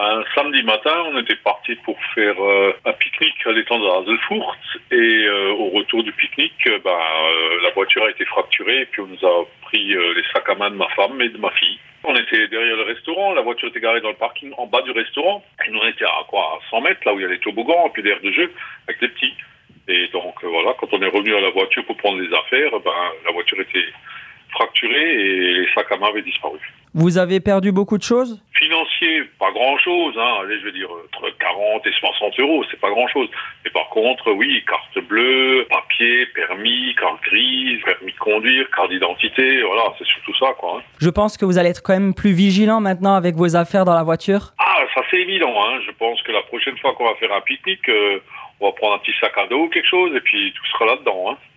Un samedi matin, on était parti pour faire un pique-nique à l'étang de Hazelfurt et au retour du pique-nique, la voiture a été fracturée et puis on nous a pris les sacs à main de ma femme et de ma fille. On était derrière le restaurant, la voiture était garée dans le parking en bas du restaurant et nous on était à 100 mètres, là où il y a les toboggans et puis l'aire de jeu avec les petits. Et donc voilà, quand on est revenu à la voiture pour prendre les affaires, la voiture était fracturée et les sacs à main avaient disparu. Vous avez perdu beaucoup de choses ? Financier, pas grand-chose, allez, je veux dire, entre 40 et 60 euros, c'est pas grand-chose. Mais par contre, oui, carte bleue, papier, permis, carte grise, permis de conduire, carte d'identité, voilà, c'est surtout ça, quoi. Je pense que vous allez être quand même plus vigilant maintenant avec vos affaires dans la voiture. Ah, ça c'est évident, je pense que la prochaine fois qu'on va faire un pique-nique, on va prendre un petit sac à dos ou quelque chose et puis tout sera là-dedans,